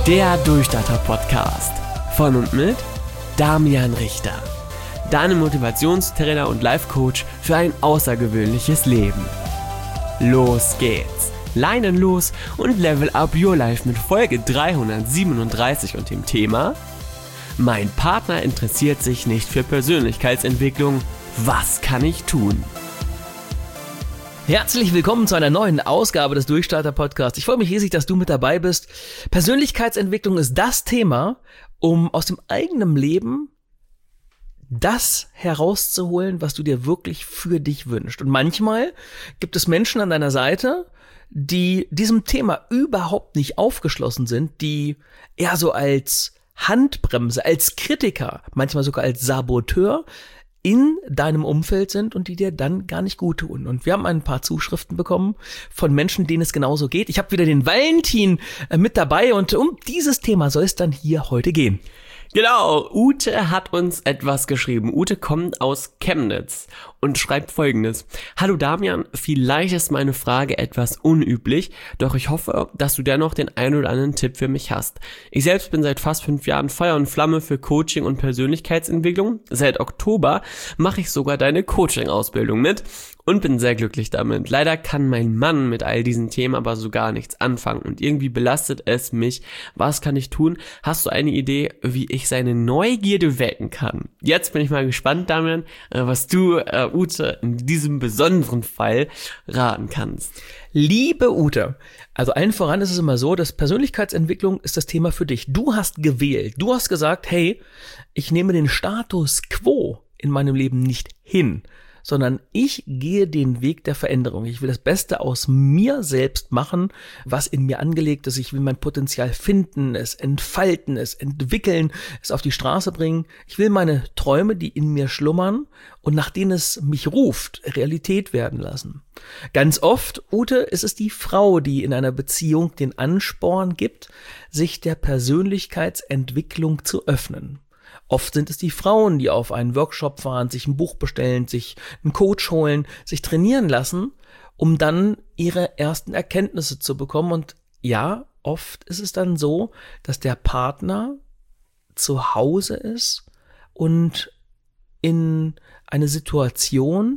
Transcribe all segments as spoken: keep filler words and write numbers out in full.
Der Durchstarter-Podcast von und mit Damian Richter. Deinem Motivationstrainer und Life-Coach für ein außergewöhnliches Leben. Los geht's! Leinen los und level up your life mit Folge dreihundertsiebenunddreißig und dem Thema: Mein Partner interessiert sich nicht für Persönlichkeitsentwicklung. Was kann ich tun? Herzlich willkommen zu einer neuen Ausgabe des Durchstarter-Podcasts. Ich freue mich riesig, dass du mit dabei bist. Persönlichkeitsentwicklung ist das Thema, um aus dem eigenen Leben das herauszuholen, was du dir wirklich für dich wünschst. Und manchmal gibt es Menschen an deiner Seite, die diesem Thema überhaupt nicht aufgeschlossen sind, die eher so als Handbremse, als Kritiker, manchmal sogar als Saboteur in deinem Umfeld sind und die dir dann gar nicht gut tun. Und wir haben ein paar Zuschriften bekommen von Menschen, denen es genauso geht. Ich habe wieder den Valentin äh, mit dabei und um dieses Thema soll es dann hier heute gehen. Genau, Ute hat uns etwas geschrieben. Ute kommt aus Chemnitz und schreibt Folgendes: Hallo Damian, vielleicht ist meine Frage etwas unüblich, doch ich hoffe, dass du dennoch den einen oder anderen Tipp für mich hast. Ich selbst bin seit fast fünf Jahren Feuer und Flamme für Coaching und Persönlichkeitsentwicklung. Seit Oktober mache ich sogar deine Coaching-Ausbildung mit und bin sehr glücklich damit. Leider kann mein Mann mit all diesen Themen aber so gar nichts anfangen und irgendwie belastet es mich. Was kann ich tun? Hast du eine Idee, wie ich seine Neugierde wecken kann? Jetzt bin ich mal gespannt, Damian, was du, äh, Ute, in diesem besonderen Fall raten kannst. Liebe Ute, also allen voran ist es immer so, dass Persönlichkeitsentwicklung ist das Thema für dich. Du hast gewählt, du hast gesagt, hey, ich nehme den Status quo in meinem Leben nicht hin, sondern ich gehe den Weg der Veränderung. Ich will das Beste aus mir selbst machen, was in mir angelegt ist. Ich will mein Potenzial finden, es entfalten, es entwickeln, es auf die Straße bringen. Ich will meine Träume, die in mir schlummern und nach denen es mich ruft, Realität werden lassen. Ganz oft, Ute, ist es die Frau, die in einer Beziehung den Ansporn gibt, sich der Persönlichkeitsentwicklung zu öffnen. Oft sind es die Frauen, die auf einen Workshop fahren, sich ein Buch bestellen, sich einen Coach holen, sich trainieren lassen, um dann ihre ersten Erkenntnisse zu bekommen. Und ja, oft ist es dann so, dass der Partner zu Hause ist und in eine Situation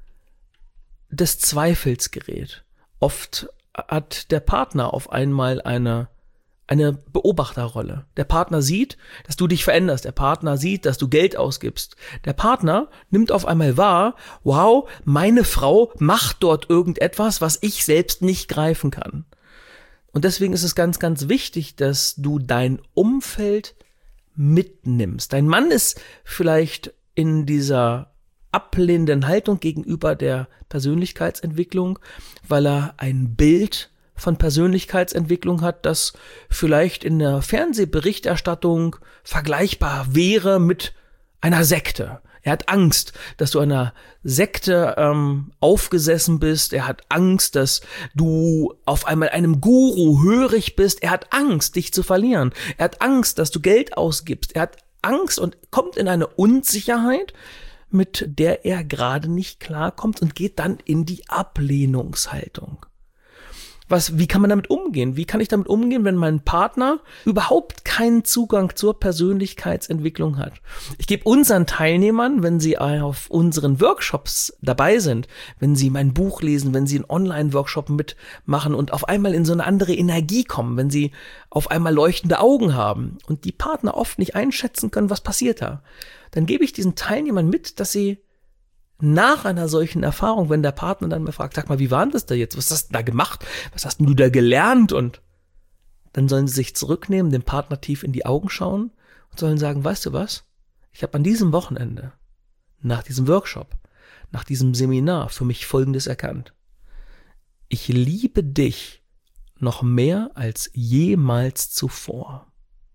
des Zweifels gerät. Oft hat der Partner auf einmal eine eine Beobachterrolle. Der Partner sieht, dass du dich veränderst. Der Partner sieht, dass du Geld ausgibst. Der Partner nimmt auf einmal wahr, wow, meine Frau macht dort irgendetwas, was ich selbst nicht greifen kann. Und deswegen ist es ganz, ganz wichtig, dass du dein Umfeld mitnimmst. Dein Mann ist vielleicht in dieser ablehnenden Haltung gegenüber der Persönlichkeitsentwicklung, weil er ein Bild von Persönlichkeitsentwicklung hat, das vielleicht in der Fernsehberichterstattung vergleichbar wäre mit einer Sekte. Er hat Angst, dass du einer Sekte ähm, aufgesessen bist. Er hat Angst, dass du auf einmal einem Guru hörig bist. Er hat Angst, dich zu verlieren. Er hat Angst, dass du Geld ausgibst. Er hat Angst und kommt in eine Unsicherheit, mit der er gerade nicht klarkommt und geht dann in die Ablehnungshaltung. Was, wie kann man damit umgehen? Wie kann ich damit umgehen, wenn mein Partner überhaupt keinen Zugang zur Persönlichkeitsentwicklung hat? Ich gebe unseren Teilnehmern, wenn sie auf unseren Workshops dabei sind, wenn sie mein Buch lesen, wenn sie einen Online-Workshop mitmachen und auf einmal in so eine andere Energie kommen, wenn sie auf einmal leuchtende Augen haben und die Partner oft nicht einschätzen können, was passiert da, dann gebe ich diesen Teilnehmern mit, dass sie nach einer solchen Erfahrung, wenn der Partner dann mal fragt, sag mal, wie war denn das da jetzt? Was hast du da gemacht? Was hast denn du da gelernt? Und dann sollen sie sich zurücknehmen, dem Partner tief in die Augen schauen und sollen sagen, weißt du was? Ich habe an diesem Wochenende, nach diesem Workshop, nach diesem Seminar für mich Folgendes erkannt. Ich liebe dich noch mehr als jemals zuvor.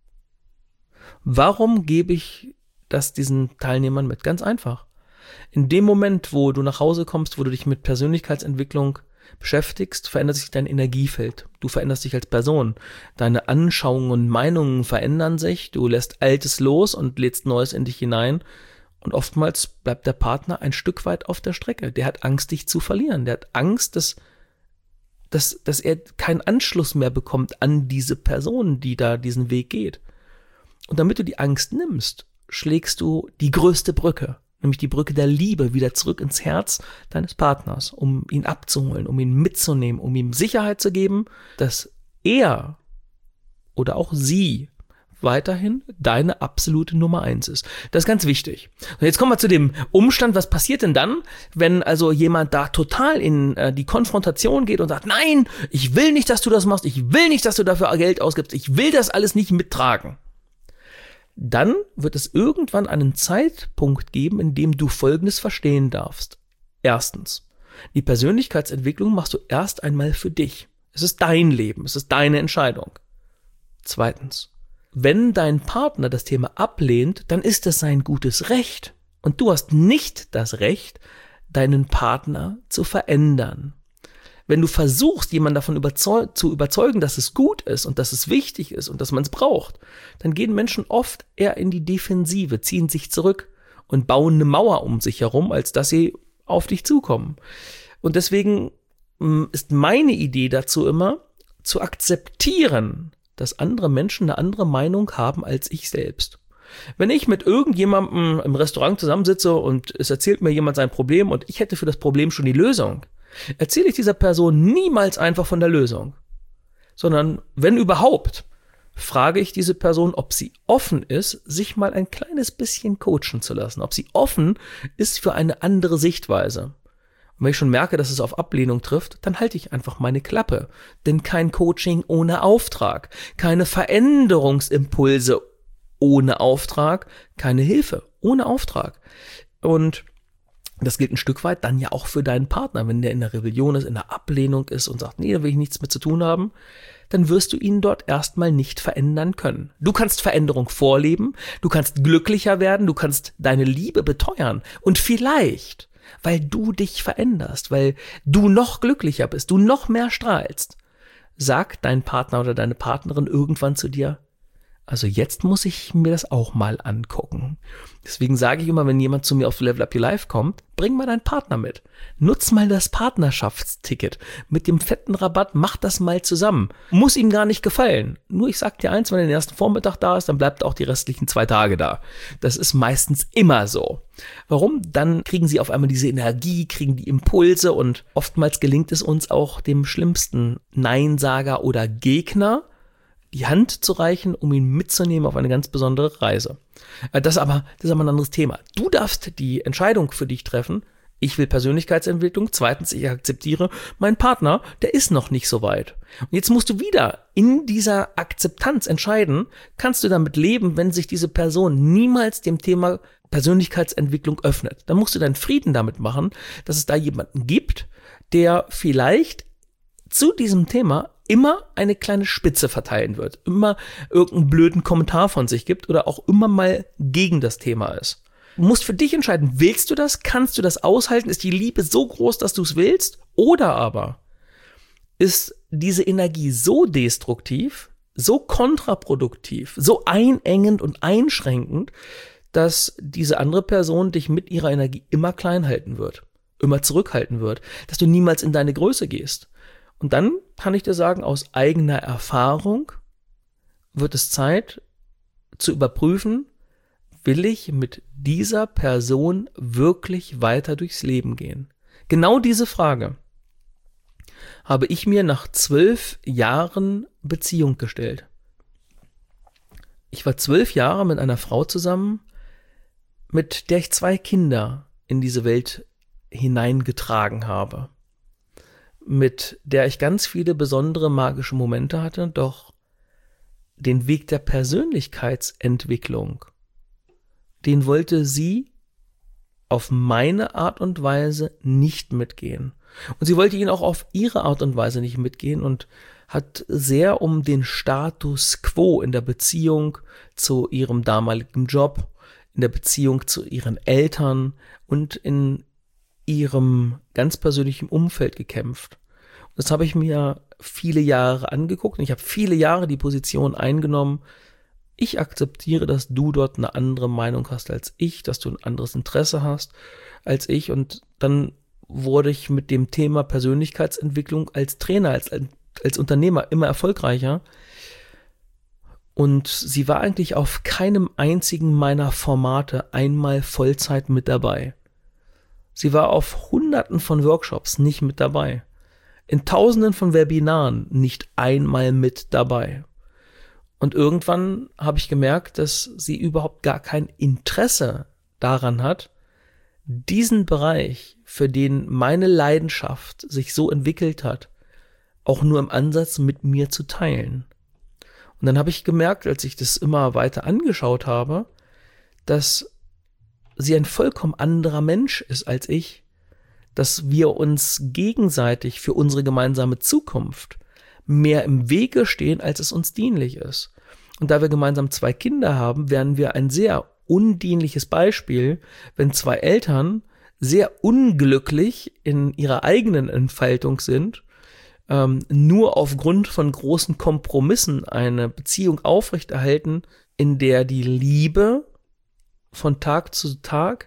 Warum gebe ich das diesen Teilnehmern mit? Ganz einfach. In dem Moment, wo du nach Hause kommst, wo du dich mit Persönlichkeitsentwicklung beschäftigst, verändert sich dein Energiefeld. Du veränderst dich als Person. Deine Anschauungen und Meinungen verändern sich. Du lässt Altes los und lädst Neues in dich hinein. Und oftmals bleibt der Partner ein Stück weit auf der Strecke. Der hat Angst, dich zu verlieren. Der hat Angst, dass dass, dass er keinen Anschluss mehr bekommt an diese Person, die da diesen Weg geht. Und damit du die Angst nimmst, schlägst du die größte Brücke, nämlich die Brücke der Liebe, wieder zurück ins Herz deines Partners, um ihn abzuholen, um ihn mitzunehmen, um ihm Sicherheit zu geben, dass er oder auch sie weiterhin deine absolute Nummer eins ist. Das ist ganz wichtig. Und jetzt kommen wir zu dem Umstand, was passiert denn dann, wenn also jemand da total in äh, die Konfrontation geht und sagt, nein, ich will nicht, dass du das machst, ich will nicht, dass du dafür Geld ausgibst, ich will das alles nicht mittragen. Dann wird es irgendwann einen Zeitpunkt geben, in dem du Folgendes verstehen darfst. Erstens, die Persönlichkeitsentwicklung machst du erst einmal für dich. Es ist dein Leben, es ist deine Entscheidung. Zweitens, wenn dein Partner das Thema ablehnt, dann ist es sein gutes Recht. Und du hast nicht das Recht, deinen Partner zu verändern. Wenn du versuchst, jemanden davon überzeug- zu überzeugen, dass es gut ist und dass es wichtig ist und dass man es braucht, dann gehen Menschen oft eher in die Defensive, ziehen sich zurück und bauen eine Mauer um sich herum, als dass sie auf dich zukommen. Und deswegen ist meine Idee dazu immer, zu akzeptieren, dass andere Menschen eine andere Meinung haben als ich selbst. Wenn ich mit irgendjemandem im Restaurant zusammensitze und es erzählt mir jemand sein Problem und ich hätte für das Problem schon die Lösung, erzähle ich dieser Person niemals einfach von der Lösung, sondern wenn überhaupt, frage ich diese Person, ob sie offen ist, sich mal ein kleines bisschen coachen zu lassen, ob sie offen ist für eine andere Sichtweise. Und wenn ich schon merke, dass es auf Ablehnung trifft, dann halte ich einfach meine Klappe. Denn kein Coaching ohne Auftrag, keine Veränderungsimpulse ohne Auftrag, keine Hilfe ohne Auftrag. Und das gilt ein Stück weit dann ja auch für deinen Partner. Wenn der in der Rebellion ist, in der Ablehnung ist und sagt, nee, da will ich nichts mit zu tun haben, dann wirst du ihn dort erstmal nicht verändern können. Du kannst Veränderung vorleben, du kannst glücklicher werden, du kannst deine Liebe beteuern und vielleicht, weil du dich veränderst, weil du noch glücklicher bist, du noch mehr strahlst, sagt dein Partner oder deine Partnerin irgendwann zu dir, also jetzt muss ich mir das auch mal angucken. Deswegen sage ich immer, wenn jemand zu mir auf Level Up Your Life kommt, bring mal deinen Partner mit. Nutz mal das Partnerschaftsticket. Mit dem fetten Rabatt, mach das mal zusammen. Muss ihm gar nicht gefallen. Nur ich sag dir eins, wenn er den ersten Vormittag da ist, dann bleibt auch die restlichen zwei Tage da. Das ist meistens immer so. Warum? Dann kriegen sie auf einmal diese Energie, kriegen die Impulse und oftmals gelingt es uns auch dem schlimmsten Neinsager oder Gegner, die Hand zu reichen, um ihn mitzunehmen auf eine ganz besondere Reise. Das aber, das ist aber ein anderes Thema. Du darfst die Entscheidung für dich treffen. Ich will Persönlichkeitsentwicklung. Zweitens, ich akzeptiere meinen Partner, der ist noch nicht so weit. Und jetzt musst du wieder in dieser Akzeptanz entscheiden, kannst du damit leben, wenn sich diese Person niemals dem Thema Persönlichkeitsentwicklung öffnet. Dann musst du deinen Frieden damit machen, dass es da jemanden gibt, der vielleicht zu diesem Thema immer eine kleine Spitze verteilen wird, immer irgendeinen blöden Kommentar von sich gibt oder auch immer mal gegen das Thema ist. Du musst für dich entscheiden, willst du das, kannst du das aushalten, ist die Liebe so groß, dass du es willst, oder aber ist diese Energie so destruktiv, so kontraproduktiv, so einengend und einschränkend, dass diese andere Person dich mit ihrer Energie immer klein halten wird, immer zurückhalten wird, dass du niemals in deine Größe gehst. Und dann kann ich dir sagen, aus eigener Erfahrung wird es Zeit zu überprüfen, will ich mit dieser Person wirklich weiter durchs Leben gehen? Genau diese Frage habe ich mir nach zwölf Jahren Beziehung gestellt. Ich war zwölf Jahre mit einer Frau zusammen, mit der ich zwei Kinder in diese Welt hineingetragen habe, mit der ich ganz viele besondere magische Momente hatte, doch den Weg der Persönlichkeitsentwicklung, den wollte sie auf meine Art und Weise nicht mitgehen. Und sie wollte ihn auch auf ihre Art und Weise nicht mitgehen und hat sehr um den Status quo in der Beziehung zu ihrem damaligen Job, in der Beziehung zu ihren Eltern und in ihrem ganz persönlichen Umfeld gekämpft. Das habe ich mir viele Jahre angeguckt und ich habe viele Jahre die Position eingenommen, ich akzeptiere, dass du dort eine andere Meinung hast als ich, dass du ein anderes Interesse hast als ich, und dann wurde ich mit dem Thema Persönlichkeitsentwicklung als Trainer, als, als Unternehmer immer erfolgreicher. Und sie war eigentlich auf keinem einzigen meiner Formate einmal Vollzeit mit dabei. Sie war auf Hunderten von Workshops nicht mit dabei. In Tausenden von Webinaren nicht einmal mit dabei. Und irgendwann habe ich gemerkt, dass sie überhaupt gar kein Interesse daran hat, diesen Bereich, für den meine Leidenschaft sich so entwickelt hat, auch nur im Ansatz mit mir zu teilen. Und dann habe ich gemerkt, als ich das immer weiter angeschaut habe, dass sie ein vollkommen anderer Mensch ist als ich, dass wir uns gegenseitig für unsere gemeinsame Zukunft mehr im Wege stehen, als es uns dienlich ist. Und da wir gemeinsam zwei Kinder haben, werden wir ein sehr undienliches Beispiel, wenn zwei Eltern sehr unglücklich in ihrer eigenen Entfaltung sind, ähm, nur aufgrund von großen Kompromissen eine Beziehung aufrechterhalten, in der die Liebe von Tag zu Tag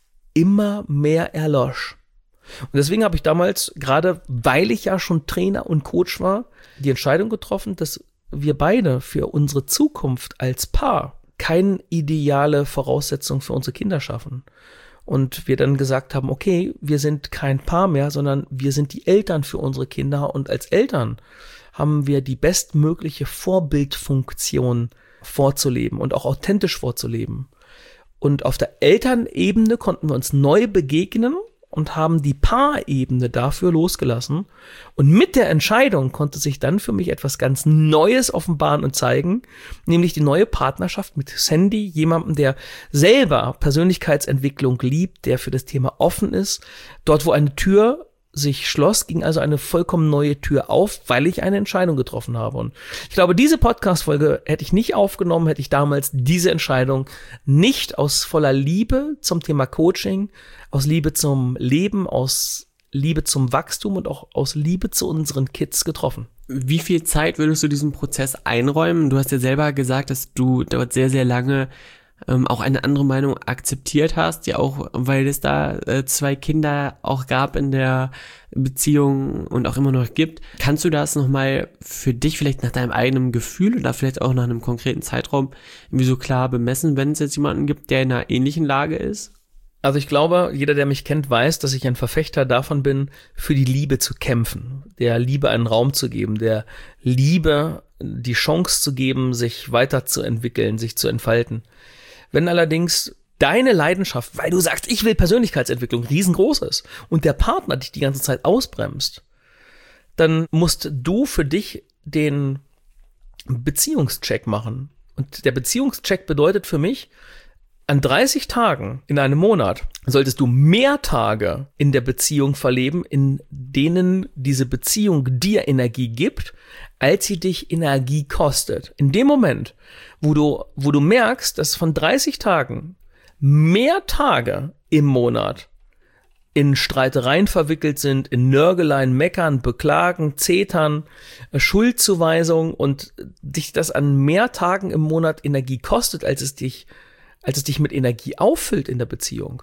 immer mehr erlosch. Und deswegen habe ich damals, gerade weil ich ja schon Trainer und Coach war, die Entscheidung getroffen, dass wir beide für unsere Zukunft als Paar keine ideale Voraussetzung für unsere Kinder schaffen. Und wir dann gesagt haben, okay, wir sind kein Paar mehr, sondern wir sind die Eltern für unsere Kinder. Und als Eltern haben wir die bestmögliche Vorbildfunktion vorzuleben und auch authentisch vorzuleben. Und auf der Elternebene konnten wir uns neu begegnen und haben die Paarebene dafür losgelassen. Und mit der Entscheidung konnte sich dann für mich etwas ganz Neues offenbaren und zeigen, nämlich die neue Partnerschaft mit Sandy, jemandem, der selber Persönlichkeitsentwicklung liebt, der für das Thema offen ist. Dort, wo eine Tür sich schloss, ging also eine vollkommen neue Tür auf, weil ich eine Entscheidung getroffen habe. Und ich glaube, diese Podcast-Folge hätte ich nicht aufgenommen, hätte ich damals diese Entscheidung nicht aus voller Liebe zum Thema Coaching, aus Liebe zum Leben, aus Liebe zum Wachstum und auch aus Liebe zu unseren Kids getroffen. Wie viel Zeit würdest du diesem Prozess einräumen? Du hast ja selber gesagt, dass du dort sehr, sehr lange ähm, auch eine andere Meinung akzeptiert hast, ja auch, weil es da äh, zwei Kinder auch gab in der Beziehung und auch immer noch gibt. Kannst du das nochmal für dich vielleicht nach deinem eigenen Gefühl oder vielleicht auch nach einem konkreten Zeitraum irgendwie so klar bemessen, wenn es jetzt jemanden gibt, der in einer ähnlichen Lage ist? Also ich glaube, jeder, der mich kennt, weiß, dass ich ein Verfechter davon bin, für die Liebe zu kämpfen, der Liebe einen Raum zu geben, der Liebe die Chance zu geben, sich weiterzuentwickeln, sich zu entfalten. Wenn allerdings deine Leidenschaft, weil du sagst, ich will Persönlichkeitsentwicklung, riesengroß ist und der Partner dich die ganze Zeit ausbremst, dann musst du für dich den Beziehungscheck machen. Und der Beziehungscheck bedeutet für mich, an dreißig Tagen in einem Monat solltest du mehr Tage in der Beziehung verleben, in denen diese Beziehung dir Energie gibt, als sie dich Energie kostet. In dem Moment, wo du, wo du merkst, dass von dreißig Tagen mehr Tage im Monat in Streitereien verwickelt sind, in Nörgeleien, Meckern, Beklagen, Zetern, Schuldzuweisung und dich das an mehr Tagen im Monat Energie kostet, als es dich als es dich mit Energie auffüllt in der Beziehung,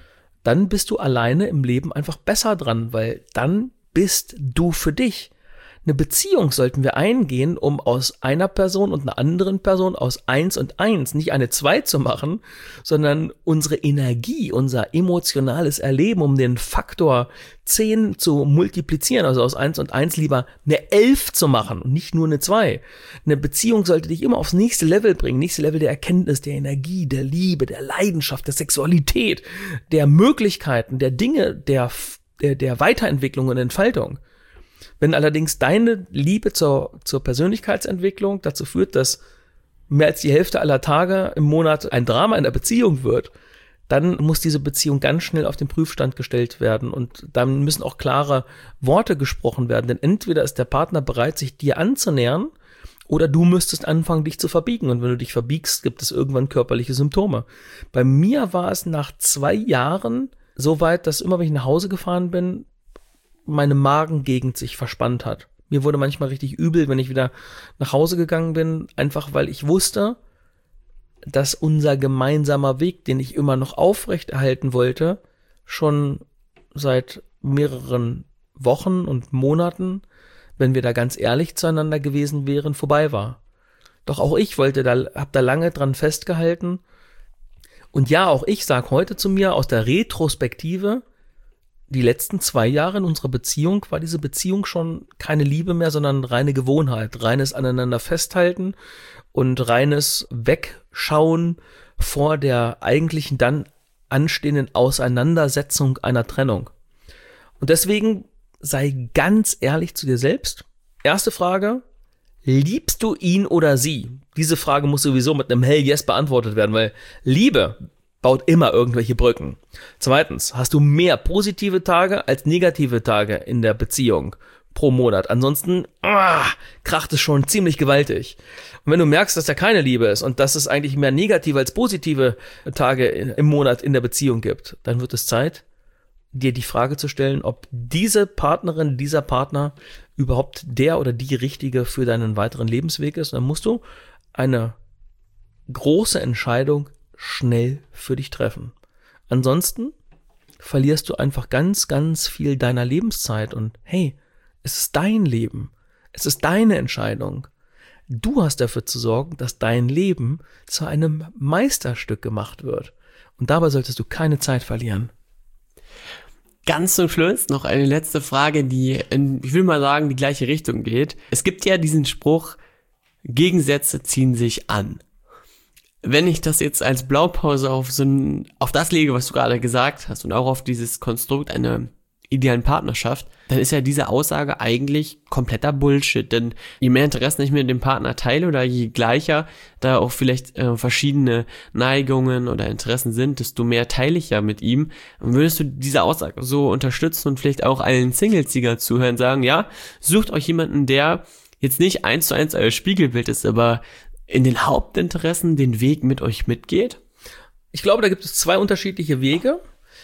dann bist du alleine im Leben einfach besser dran, weil dann bist du für dich. Eine Beziehung sollten wir eingehen, um aus einer Person und einer anderen Person aus eins und eins nicht eine zwei zu machen, sondern unsere Energie, unser emotionales Erleben, um den Faktor zehn zu multiplizieren, also aus eins und eins lieber eine elf zu machen und nicht nur eine zwei. Eine Beziehung sollte dich immer aufs nächste Level bringen, nächste Level der Erkenntnis, der Energie, der Liebe, der Leidenschaft, der Sexualität, der Möglichkeiten, der Dinge, der, der, der Weiterentwicklung und Entfaltung. Wenn allerdings deine Liebe zur, zur Persönlichkeitsentwicklung dazu führt, dass mehr als die Hälfte aller Tage im Monat ein Drama in der Beziehung wird, dann muss diese Beziehung ganz schnell auf den Prüfstand gestellt werden und dann müssen auch klare Worte gesprochen werden, denn entweder ist der Partner bereit, sich dir anzunähern, oder du müsstest anfangen, dich zu verbiegen und wenn du dich verbiegst, gibt es irgendwann körperliche Symptome. Bei mir war es nach zwei Jahren so weit, dass immer, wenn ich nach Hause gefahren bin, meine Magengegend sich verspannt hat. Mir wurde manchmal richtig übel, wenn ich wieder nach Hause gegangen bin, einfach weil ich wusste, dass unser gemeinsamer Weg, den ich immer noch aufrechterhalten wollte, schon seit mehreren Wochen und Monaten, wenn wir da ganz ehrlich zueinander gewesen wären, vorbei war. Doch auch ich wollte da, hab da lange dran festgehalten. Und ja, auch ich sag heute zu mir aus der Retrospektive, die letzten zwei Jahre in unserer Beziehung war diese Beziehung schon keine Liebe mehr, sondern reine Gewohnheit, reines aneinander festhalten und reines Wegschauen vor der eigentlichen dann anstehenden Auseinandersetzung einer Trennung. Und deswegen sei ganz ehrlich zu dir selbst. Erste Frage, liebst du ihn oder sie? Diese Frage muss sowieso mit einem Hell Yes beantwortet werden, weil Liebe baut immer irgendwelche Brücken. Zweitens, hast du mehr positive Tage als negative Tage in der Beziehung pro Monat? Ansonsten ah, kracht es schon ziemlich gewaltig. Und wenn du merkst, dass da keine Liebe ist und dass es eigentlich mehr negative als positive Tage im Monat in der Beziehung gibt, dann wird es Zeit, dir die Frage zu stellen, ob diese Partnerin, dieser Partner überhaupt der oder die Richtige für deinen weiteren Lebensweg ist. Und dann musst du eine große Entscheidung schnell für dich treffen. Ansonsten verlierst du einfach ganz, ganz viel deiner Lebenszeit und hey, es ist dein Leben. Es ist deine Entscheidung. Du hast dafür zu sorgen, dass dein Leben zu einem Meisterstück gemacht wird. Und dabei solltest du keine Zeit verlieren. Ganz zum Schluss noch eine letzte Frage, die in, ich will mal sagen, die gleiche Richtung geht. Es gibt ja diesen Spruch, Gegensätze ziehen sich an. Wenn ich das jetzt als Blaupause auf so ein, auf das lege, was du gerade gesagt hast und auch auf dieses Konstrukt einer idealen Partnerschaft, dann ist ja diese Aussage eigentlich kompletter Bullshit, denn je mehr Interessen ich mit dem Partner teile oder je gleicher da auch vielleicht äh, verschiedene Neigungen oder Interessen sind, desto mehr teile ich ja mit ihm. Und würdest du diese Aussage so unterstützen und vielleicht auch allen Singles, die gerade zuhören, sagen, ja, sucht euch jemanden, der jetzt nicht eins zu eins euer Spiegelbild ist, aber in den Hauptinteressen den Weg mit euch mitgeht? Ich glaube, da gibt es zwei unterschiedliche Wege.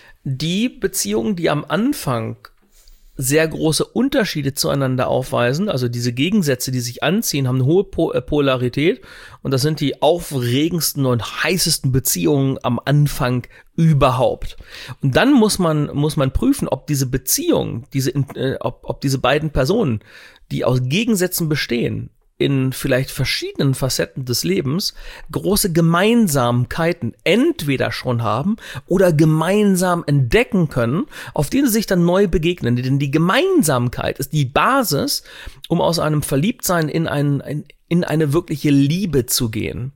Die Beziehungen, die am Anfang sehr große Unterschiede zueinander aufweisen, also diese Gegensätze, die sich anziehen, haben eine hohe Po- Polarität und das sind die aufregendsten und heißesten Beziehungen am Anfang überhaupt. Und dann muss man muss man prüfen, ob diese Beziehung, diese äh, ob, ob diese beiden Personen, die aus Gegensätzen bestehen, in vielleicht verschiedenen Facetten des Lebens große Gemeinsamkeiten entweder schon haben oder gemeinsam entdecken können, auf denen sie sich dann neu begegnen. Denn die Gemeinsamkeit ist die Basis, um aus einem Verliebtsein in, ein, in eine wirkliche Liebe zu gehen.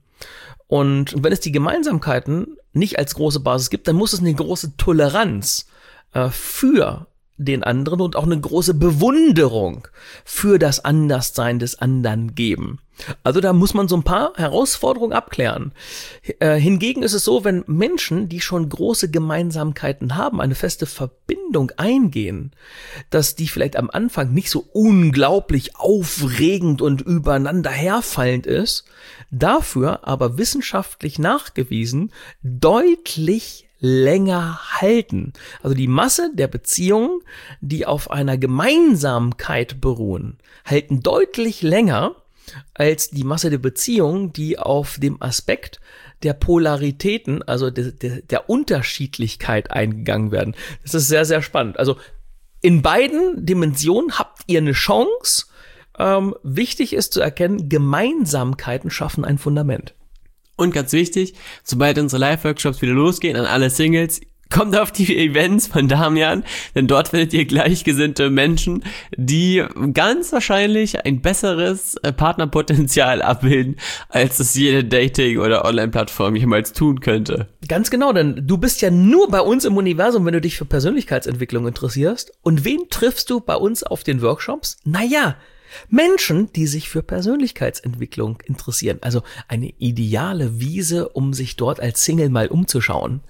Und wenn es die Gemeinsamkeiten nicht als große Basis gibt, dann muss es eine große Toleranz äh, für den anderen und auch eine große Bewunderung für das Anderssein des anderen geben. Also da muss man so ein paar Herausforderungen abklären. Äh, hingegen ist es so, wenn Menschen, die schon große Gemeinsamkeiten haben, eine feste Verbindung eingehen, dass die vielleicht am Anfang nicht so unglaublich aufregend und übereinander herfallend ist, dafür aber wissenschaftlich nachgewiesen deutlich länger halten. Also die Masse der Beziehungen, die auf einer Gemeinsamkeit beruhen, halten deutlich länger als die Masse der Beziehungen, die auf dem Aspekt der Polaritäten, also de, de, der Unterschiedlichkeit eingegangen werden. Das ist sehr, sehr spannend. Also in beiden Dimensionen habt ihr eine Chance. Ähm, wichtig ist zu erkennen, Gemeinsamkeiten schaffen ein Fundament. Und ganz wichtig, sobald unsere Live-Workshops wieder losgehen, an alle Singles, kommt auf die Events von Damian, denn dort findet ihr gleichgesinnte Menschen, die ganz wahrscheinlich ein besseres Partnerpotenzial abbilden, als es jede Dating- oder Online-Plattform jemals tun könnte. Ganz genau, denn du bist ja nur bei uns im Universum, wenn du dich für Persönlichkeitsentwicklung interessierst. Und wen triffst du bei uns auf den Workshops? Naja, Menschen, die sich für Persönlichkeitsentwicklung interessieren. Also eine ideale Wiese, um sich dort als Single mal umzuschauen.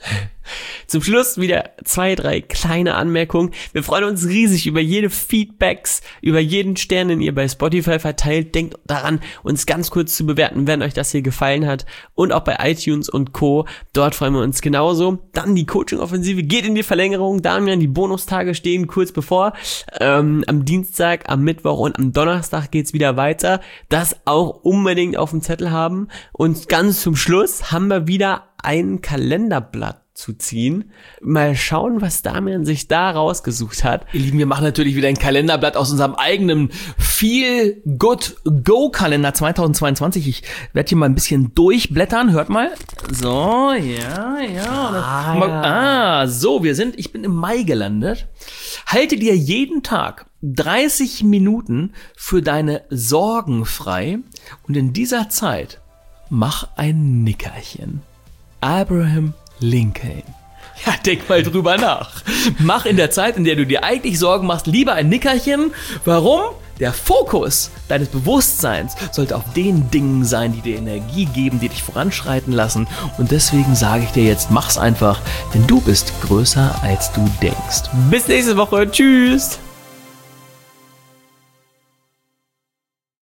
Zum Schluss wieder zwei, drei kleine Anmerkungen. Wir freuen uns riesig über jede Feedbacks, über jeden Stern, den ihr bei Spotify verteilt. Denkt daran, uns ganz kurz zu bewerten, wenn euch das hier gefallen hat. Und auch bei iTunes und Co. Dort freuen wir uns genauso. Dann die Coaching-Offensive geht in die Verlängerung. Damian, die Bonustage stehen kurz bevor. Ähm, am Dienstag, am Mittwoch und am Donnerstag geht's wieder weiter. Das auch unbedingt auf dem Zettel haben. Und ganz zum Schluss haben wir wieder ein Kalenderblatt zu ziehen. Mal schauen, was Damian sich da rausgesucht hat. Ihr Lieben, wir machen natürlich wieder ein Kalenderblatt aus unserem eigenen Feel Good Go Kalender zweitausendzweiundzwanzig. Ich werde hier mal ein bisschen durchblättern. Hört mal. So, ja, ja. Ah, mal, ja. ah, so, wir sind, ich bin im Mai gelandet. Halte dir jeden Tag dreißig Minuten für deine Sorgen frei und in dieser Zeit mach ein Nickerchen. Abraham Lincoln. Ja, denk mal drüber nach. Mach in der Zeit, in der du dir eigentlich Sorgen machst, lieber ein Nickerchen. Warum? Der Fokus deines Bewusstseins sollte auf den Dingen sein, die dir Energie geben, die dich voranschreiten lassen. Und deswegen sage ich dir jetzt, mach's einfach, denn du bist größer, als du denkst. Bis nächste Woche. Tschüss.